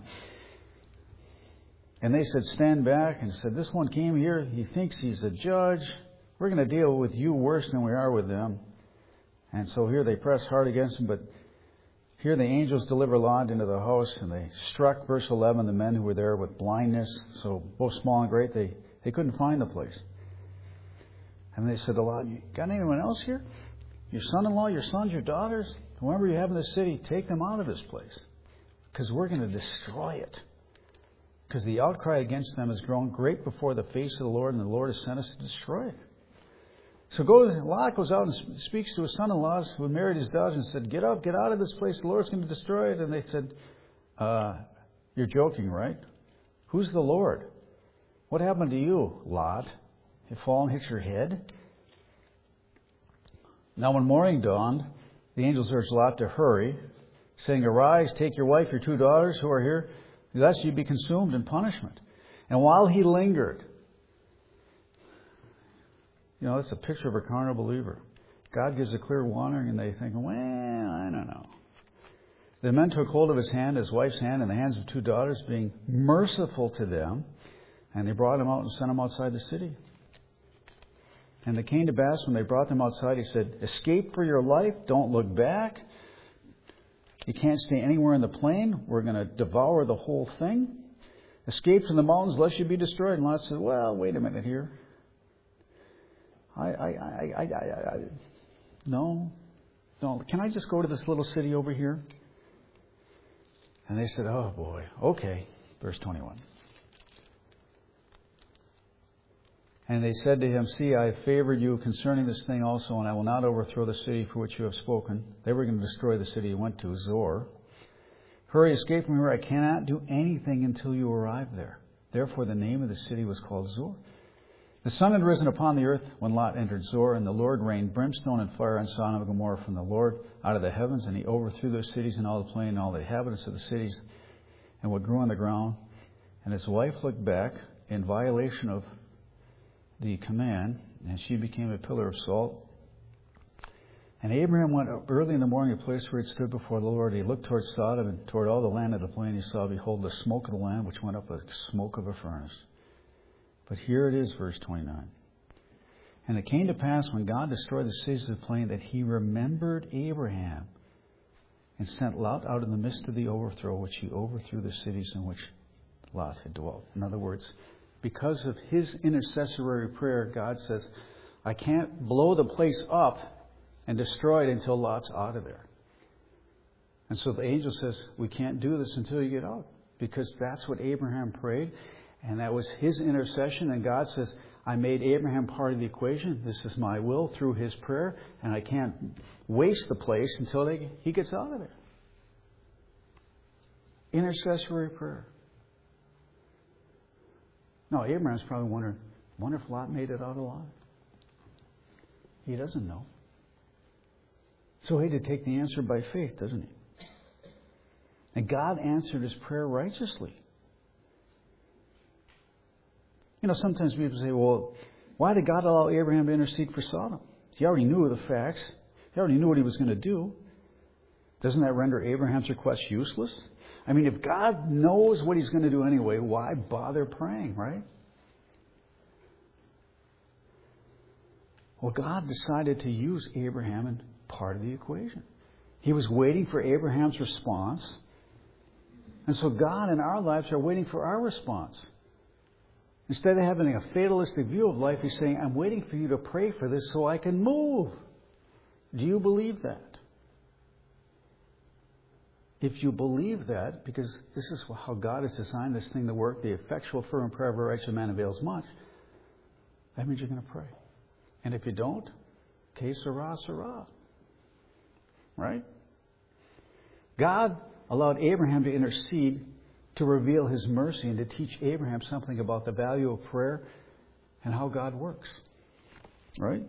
And they said, "Stand back." And said, "This one came here. He thinks he's a judge. We're going to deal with you worse than we are with them." And so here they press hard against him. But here the angels deliver Lot into the house. And they struck, verse 11, the men who were there with blindness. So both small and great, they couldn't find the place. And they said to Lot, "You got anyone else here? Your son-in-law, your sons, your daughters? Whoever you have in the city, take them out of this place. Because we're going to destroy it. Because the outcry against them has grown great before the face of the Lord, and the Lord has sent us to destroy it." So Lot goes out and speaks to his son-in-laws who had married his daughters and said, "Get up, get out of this place. The Lord's going to destroy it." And they said, "You're joking, right? Who's the Lord? What happened to you, Lot? You fall and hit your head?" Now when morning dawned, the angels urged Lot to hurry, saying, "Arise, take your wife, your 2 daughters who are here, lest you be consumed in punishment." And while he lingered, that's a picture of a carnal believer. God gives a clear warning, and they think, "Well, I don't know." The men took hold of his hand, his wife's hand, and the hands of 2 daughters, being merciful to them, and they brought him out and sent him outside the city. And it came to pass when they brought them outside, he said, "Escape for your life. Don't look back. You can't stay anywhere in the plain. We're going to devour the whole thing. Escape from the mountains, lest you be destroyed." And Lot said, "Well, wait a minute here. No. Can I just go to this little city over here?" And they said, "Oh boy, okay." Verse 21. And they said to him, "See, I have favored you concerning this thing also, and I will not overthrow the city for which you have spoken." They were going to destroy the city he went to, Zor. "Hurry, escape from here. I cannot do anything until you arrive there." Therefore the name of the city was called Zor. The sun had risen upon the earth when Lot entered Zor, and the Lord rained brimstone and fire on Sodom and Gomorrah from the Lord out of the heavens, and he overthrew those cities and all the plain and all the inhabitants of the cities and what grew on the ground. And his wife looked back in violation of the command, and she became a pillar of salt. And Abraham went up early in the morning to the place where he stood before the Lord. He looked toward Sodom and toward all the land of the plain. He saw, behold, the smoke of the land, which went up like smoke of a furnace. But here it is, verse 29. And it came to pass when God destroyed the cities of the plain that he remembered Abraham and sent Lot out in the midst of the overthrow, which he overthrew the cities in which Lot had dwelt. In other words, because of his intercessory prayer, God says, "I can't blow the place up and destroy it until Lot's out of there." And so the angel says, we can't do this until you get out. Because that's what Abraham prayed. And that was his intercession. And God says, I made Abraham part of the equation. This is my will through his prayer. And I can't waste the place until he gets out of there. Intercessory prayer. No, Abraham's probably wondering, wonder if Lot made it out alive. He doesn't know. So he had to take the answer by faith, doesn't he? And God answered his prayer righteously. You know, sometimes people say, well, why did God allow Abraham to intercede for Sodom? He already knew the facts. He already knew what he was going to do. Doesn't that render Abraham's request useless? I mean, if God knows what he's going to do anyway, why bother praying, right? Well, God decided to use Abraham in part of the equation. He was waiting for Abraham's response. And so God in our lives are waiting for our response. Instead of having a fatalistic view of life, he's saying, I'm waiting for you to pray for this so I can move. Do you believe that? If you believe that, because this is how God has designed this thing to work, the effectual fervent prayer of a righteous man avails much, that means you're going to pray. And if you don't, que sera, sera. Right? God allowed Abraham to intercede to reveal his mercy and to teach Abraham something about the value of prayer and how God works. Right?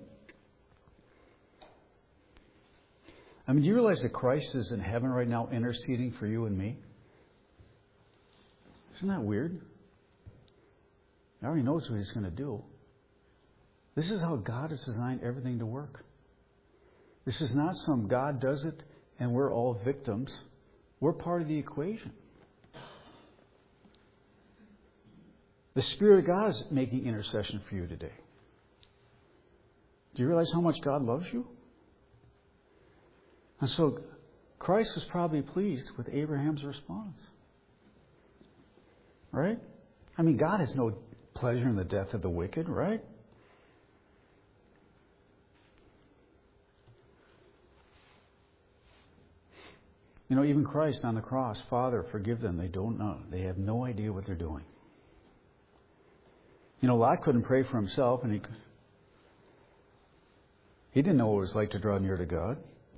I mean, do you realize that Christ is in heaven right now interceding for you and me? Isn't that weird? He already knows what he's going to do. This is how God has designed everything to work. This is not some God does it and we're all victims. We're part of the equation. The Spirit of God is making intercession for you today. Do you realize how much God loves you? And so Christ was probably pleased with Abraham's response. Right? I mean, God has no pleasure in the death of the wicked, right? You know, even Christ on the cross, Father, forgive them. They don't know. They have no idea what they're doing. You know, Lot couldn't pray for himself, and he didn't know what it was like to draw near to God.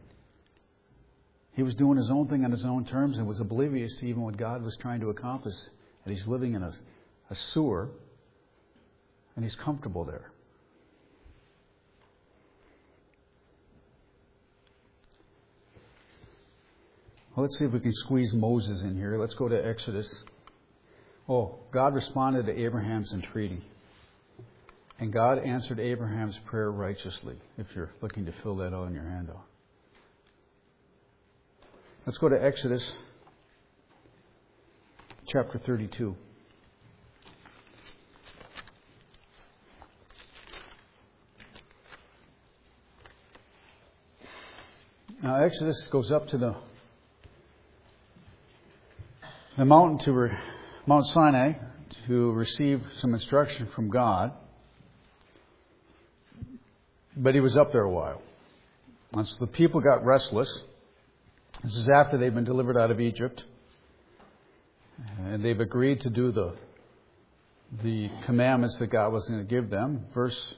He was doing his own thing on his own terms and was oblivious to even what God was trying to accomplish. And he's living in a sewer, and he's comfortable there. Well, let's see if we can squeeze Moses in here. Let's go to Exodus. Oh, God responded to Abraham's entreaty. And God answered Abraham's prayer righteously, if you're looking to fill that out in your handout. Let's go to Exodus chapter 32. Now, Exodus goes up to the mountain Mount Sinai to receive some instruction from God. But he was up there a while. And so the people got restless. This is after they've been delivered out of Egypt. And they've agreed to do the commandments that God was going to give them. Verse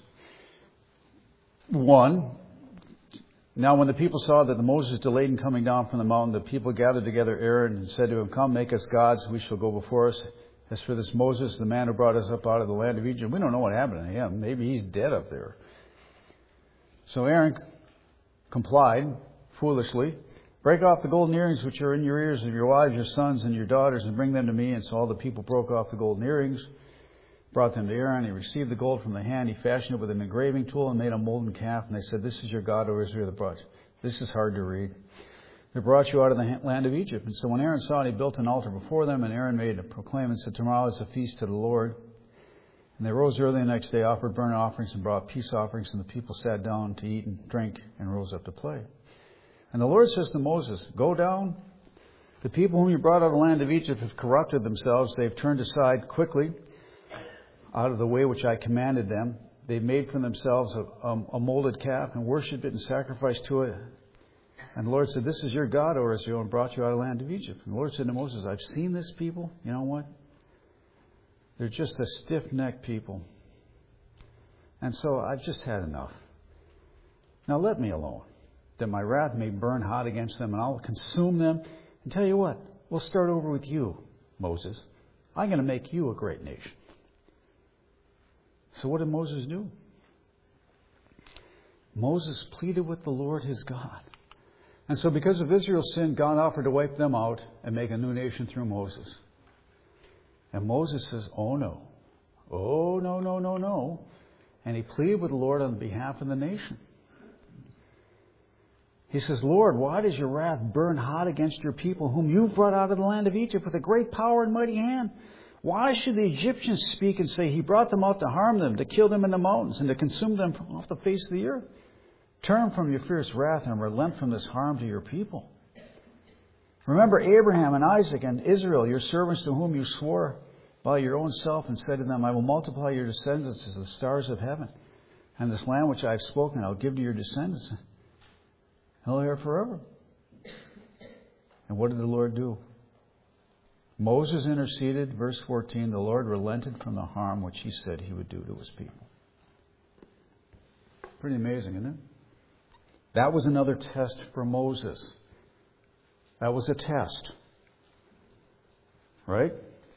1. Now when the people saw that Moses delayed in coming down from the mountain, the people gathered together Aaron and said to him, Come, make us gods, we shall go before us. As for this Moses, the man who brought us up out of the land of Egypt, we don't know what happened to him. Maybe he's dead up there. So Aaron complied foolishly. Break off the golden earrings which are in your ears of your wives, your sons, and your daughters, and bring them to me. And so all the people broke off the golden earrings, brought them to Aaron. He received the gold from the hand. He fashioned it with an engraving tool and made a molten calf. And they said, This is your God, O Israel, that brought you. This is hard to read. They brought you out of the land of Egypt. And so when Aaron saw it, he built an altar before them. And Aaron made a proclaim and said, Tomorrow is a feast to the Lord. And they rose early the next day, offered burnt offerings and brought peace offerings. And the people sat down to eat and drink and rose up to play. And the Lord says to Moses, Go down. The people whom you brought out of the land of Egypt have corrupted themselves. They have turned aside quickly out of the way which I commanded them. They made for themselves a molded calf and worshipped it and sacrificed to it. And the Lord said, this is your God, O Israel, and brought you out of the land of Egypt. And the Lord said to Moses, I've seen this people. You know what? They're just a stiff-necked people. And so I've just had enough. Now let me alone, that my wrath may burn hot against them, and I'll consume them. And tell you what, we'll start over with you, Moses. I'm going to make you a great nation. So what did Moses do? Moses pleaded with the Lord his God. And so because of Israel's sin, God offered to wipe them out and make a new nation through Moses. And Moses says, oh no. Oh, no, no, no, no. And he pleaded with the Lord on behalf of the nation. He says, Lord, why does your wrath burn hot against your people, whom you brought out of the land of Egypt with a great power and mighty hand? Why should the Egyptians speak and say, he brought them out to harm them, to kill them in the mountains, and to consume them off the face of the earth? Turn from your fierce wrath and relent from this harm to your people. Remember Abraham and Isaac and Israel, your servants to whom you swore by your own self and said to them, I will multiply your descendants as the stars of heaven. And this land which I have spoken, I'll give to your descendants. He'll hear forever. And what did the Lord do? Moses interceded, verse 14, the Lord relented from the harm which he said he would do to his people. Pretty amazing, isn't it? That was another test for Moses. That was a test. Right?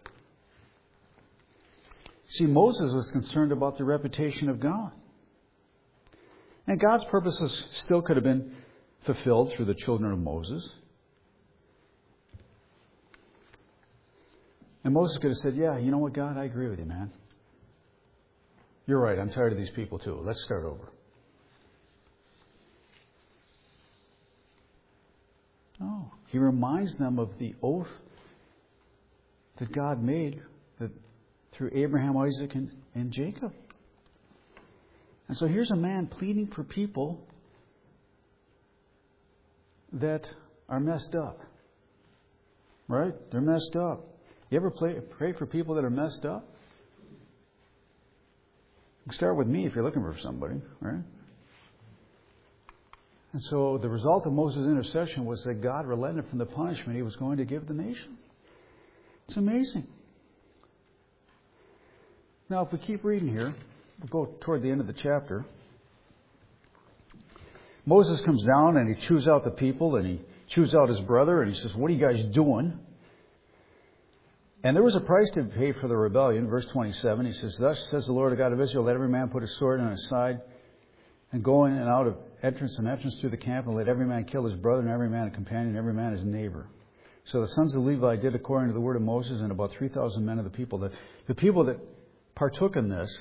See, Moses was concerned about the reputation of God. And God's purposes still could have been fulfilled through the children of Moses. And Moses could have said, yeah, you know what, God, I agree with you, man. You're right, I'm tired of these people too. Let's start over. No. He reminds them of the oath that God made that through Abraham, Isaac, and Jacob. And so here's a man pleading for people that are messed up. Right? They're messed up. You ever pray for people that are messed up? You can start with me if you're looking for somebody, right? And so the result of Moses' intercession was that God relented from the punishment he was going to give the nation. It's amazing. Now, if we keep reading here, we'll go toward the end of the chapter. Moses comes down and he chews out the people and he chews out his brother and he says, what are you guys doing? And there was a price to pay for the rebellion. Verse 27, he says, thus says the Lord God of Israel, let every man put his sword on his side and go in and out of entrance and entrance through the camp, and let every man kill his brother and every man a companion and every man his neighbor. So the sons of Levi did according to the word of Moses, and about 3,000 men of the people. The people that partook in this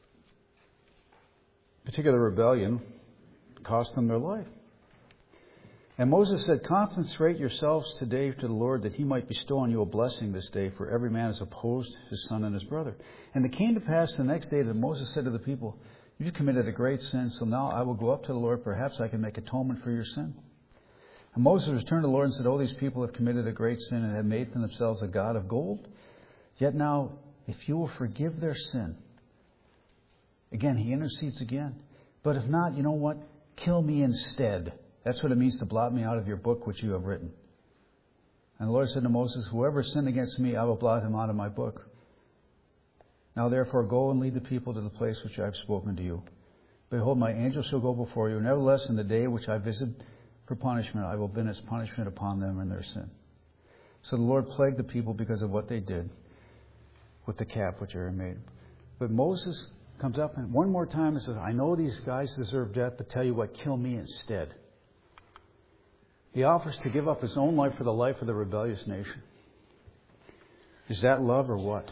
particular rebellion cost them their life. And Moses said, consecrate yourselves today to the Lord, that he might bestow on you a blessing this day, for every man has opposed his son and his brother. And it came to pass the next day that Moses said to the people, you've committed a great sin, so now I will go up to the Lord. Perhaps I can make atonement for your sin. And Moses returned to the Lord and said, oh, these people have committed a great sin and have made for themselves a god of gold. Yet now, if you will forgive their sin, again, he intercedes again. But if not, you know what? Kill me instead. That's what it means to blot me out of your book which you have written. And the Lord said to Moses, whoever sinned against me, I will blot him out of my book. Now therefore go and lead the people to the place which I have spoken to you. Behold, my angel shall go before you. Nevertheless, in the day which I visit for punishment, I will bring its punishment upon them and their sin. So the Lord plagued the people because of what they did with the calf which Aaron made. But Moses comes up and one more time and says, I know these guys deserve death, but tell you what, kill me instead. He offers to give up his own life for the life of the rebellious nation. Is that love or what?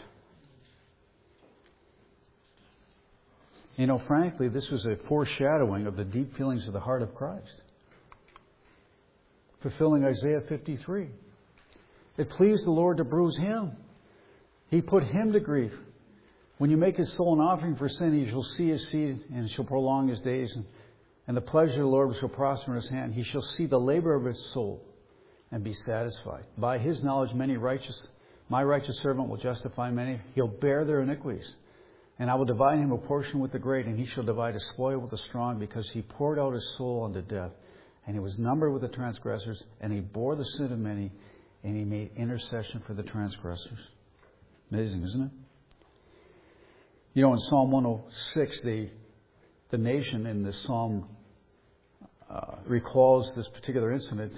You know, frankly, this was a foreshadowing of the deep feelings of the heart of Christ. Fulfilling Isaiah 53. It pleased the Lord to bruise him. He put him to grief. When you make his soul an offering for sin, he shall see his seed and shall prolong his days. And the pleasure of the Lord shall prosper in his hand. He shall see the labor of his soul and be satisfied. By his knowledge, my righteous servant will justify many. He'll bear their iniquities. And I will divide him a portion with the great, and he shall divide a spoil with the strong, because he poured out his soul unto death and he was numbered with the transgressors, and he bore the sin of many, and he made intercession for the transgressors. Amazing, isn't it? You know, in Psalm 106, the nation in this psalm recalls this particular incident.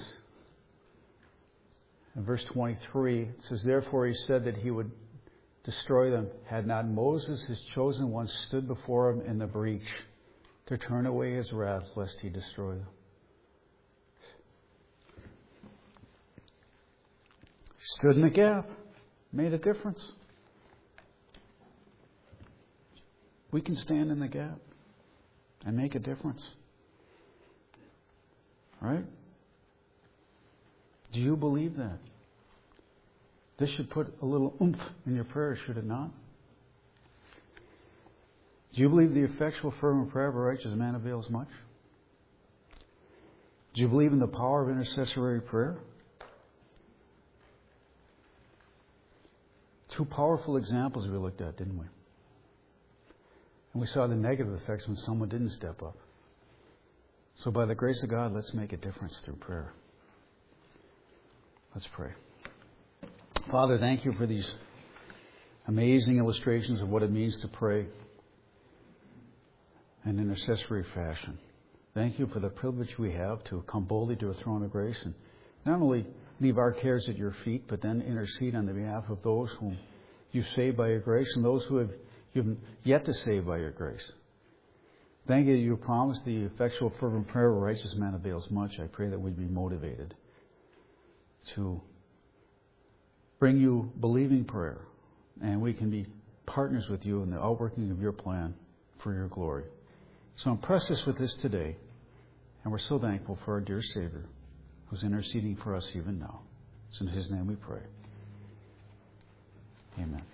In verse 23, it says, "Therefore he said that he would destroy them, had not Moses, his chosen one, stood before him in the breach to turn away his wrath, lest he destroy them." Stood in the gap, made a difference. We can stand in the gap and make a difference. Right? Do you believe that? This should put a little oomph in your prayer, should it not? Do you believe the effectual fervent prayer of a righteous man avails much? Do you believe in the power of intercessory prayer? Two powerful examples we looked at, didn't we? And we saw the negative effects when someone didn't step up. So by the grace of God, let's make a difference through prayer. Let's pray. Father, thank you for these amazing illustrations of what it means to pray in intercessory fashion. Thank you for the privilege we have to come boldly to a throne of grace and not only leave our cares at your feet, but then intercede on the behalf of those whom you saved by your grace and those who you've yet to save by your grace. Thank you that you promised the effectual fervent prayer of a righteous man avails much. I pray that we'd be motivated to bring you believing prayer, and we can be partners with you in the outworking of your plan for your glory. So impress us with this today, and we're so thankful for our dear Savior who's interceding for us even now. It's in his name we pray. Amen.